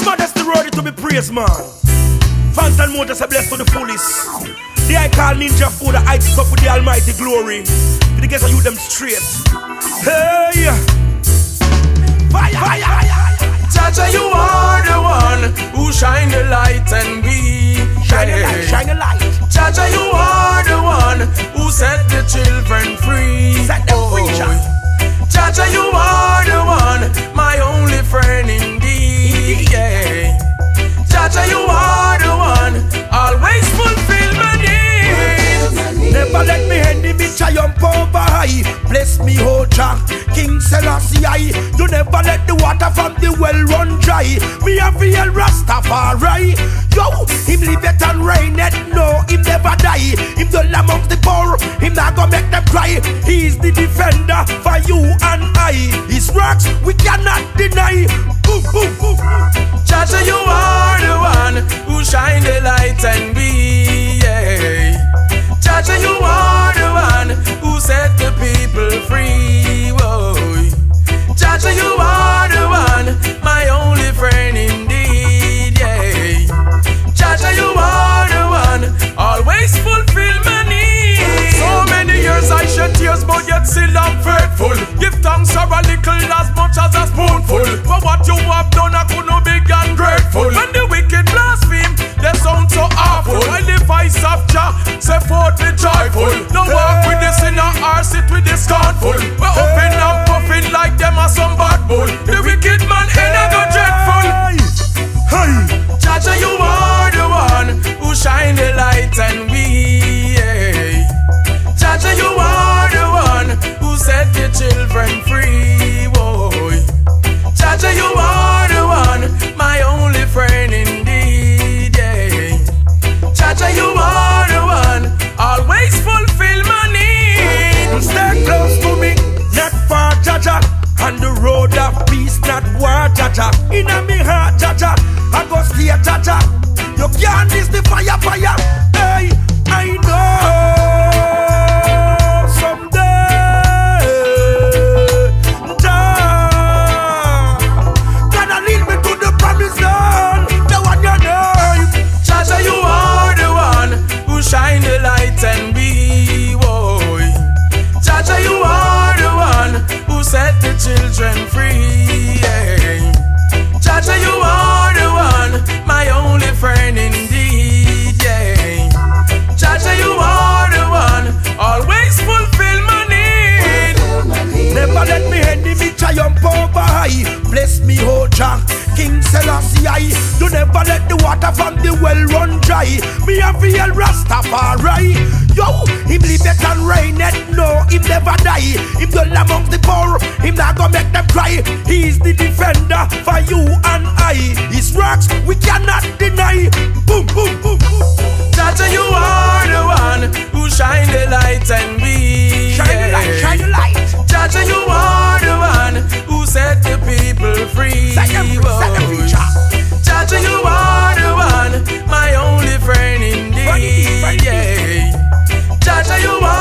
Modesty worthy to be praised, man. Fans and motors are blessed to the fullest. The I call Ninja for the heights up with the almighty glory. The guess I you them straight. Hey, fire, fire, fire. Jaja, you are the one who shine the light and we shine the light, shine the light. Jaja, you are the one who set the children free. Set them free, Jaja, you are the one, my only friend indeed. Yeah. Jaja, you are the one, always fulfill my needs. Never let me enemy triumph over high. Bless me, oh Jah, King Selassie I. You never let the water from the well run dry. Me a real Rastafari. Yo, him live it and reign it. No, him never die. Him dwell amongst the poor. Him not gonna make them cry. He is the defender for you and I. His works we cannot deny. Boom, boom, boom. Jaja, you are the one who shine the light and we. Yeah. Jaja, you are the one who set the people free. Whoa. Jaja, you are the one, my only friend indeed. Yeah. Jaja, you are the one, always fulfill my needs. So many years I shed tears, but yet still I'm faithful. Give thanks for a little as much as a spoonful. For what you have done, I could not be ungrateful. When the wicked blaspheme, they sound so awful. While the voice of Jah say forth be joyful. No walk with the sinner or sit with the scornful. We're open and puffing like them are some bad bull. The wicked man ain't a go dreadful. Hey, Jaja, you are the one who shine the light and we. Yeah. Jaja, you are the one who set the children free. Whoa. Jaja, you are the one, my only friend indeed. Yeah. Jaja, you are the one, always fulfill my needs. stay close to me, not far, Jaja. On the road of peace, not war, Jaja. Inna me heart, Jaja, I go stay, Jaja. You can't miss the fire, fire. Hey, I know someday, Jah gonna lead me to the promised land. The one you know. Jaja, you are the one who shine the light and we. Whoa. Jaja, you are the one who set the children free. Yeah. Jaja, you are the one, my only friend indeed. Yeah. Jaja, you are the one, always fulfill my need. Never let me enemy triumph over high. Bless me, oh Jah, King Selassie I. You never let the water from the well run dry. Me a real Rastafari. Yo, him live it and reign it. No, him never die. Him dwell amongst the poor. Him not gonna make them cry. He is the defender for you and I. His works we cannot deny. Boom, boom, boom, boom. Jaja, you are the one who shine the light and we. Shine the light, shine the light. Jaja, you are the one who set the people free. Set them free, set them free, Jah. Jaja, you are the one, my only friend indeed. Yeah. Jaja, you are